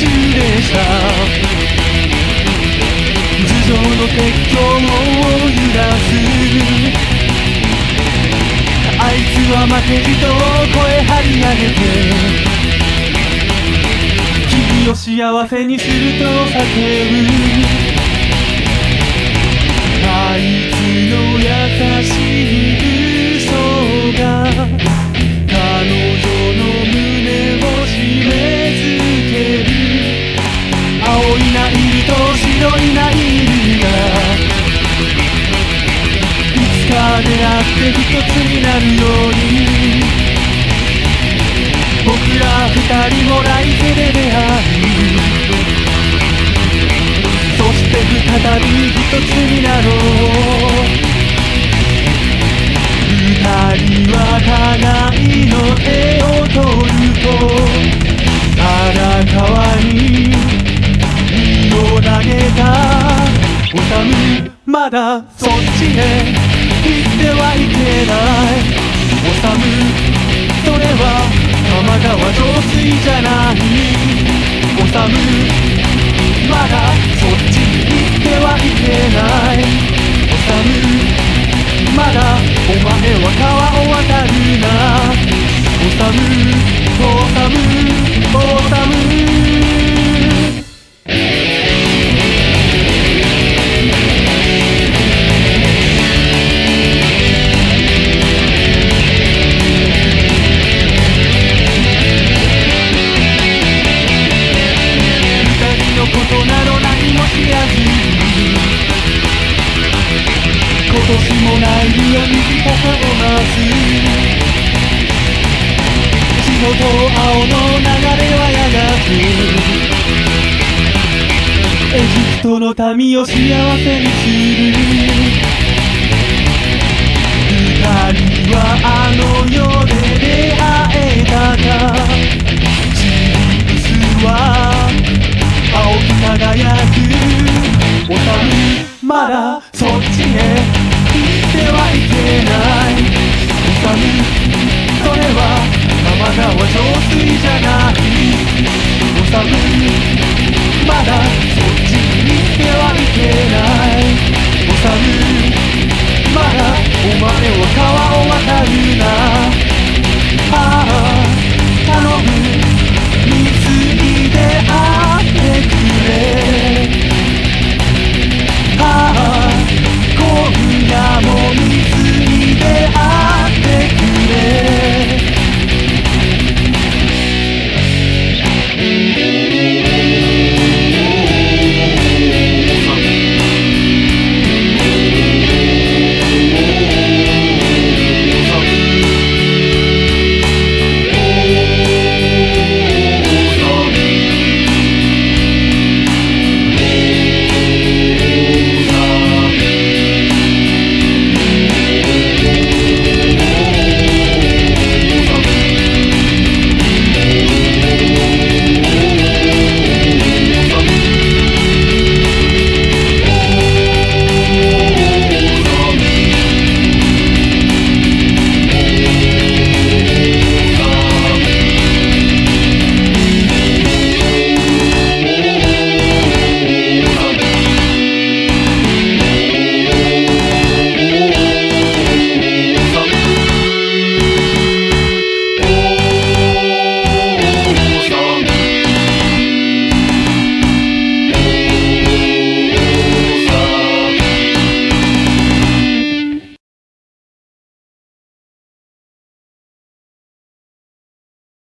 でした。頭上の鉄橋を揺らす、あいつは負けじと声張り上げて、君を幸せにすると叫ぶ。あいつの優しい嘘が彼女の胸を締め付ける。青いナイルと白いナイルがいつか出会って一つになるように、僕ら二人も来世で出会い、そして再び一つになろう。二人は互いの手を取ると、荒川に身を投げた。おさむ、まだそっちへ行ってはいけない。おさむ、それは多摩川上水じゃない。おさむ、まだそっちに行ってはいけない。おさむ、まだお前は川を渡るな。おさむ、おさむ、おさむ。ことなど何も知らず、今年もナイルは短さを増す。白と青の流れはやがてエジプトの民を幸せにする。二人はあの世で出会えたか。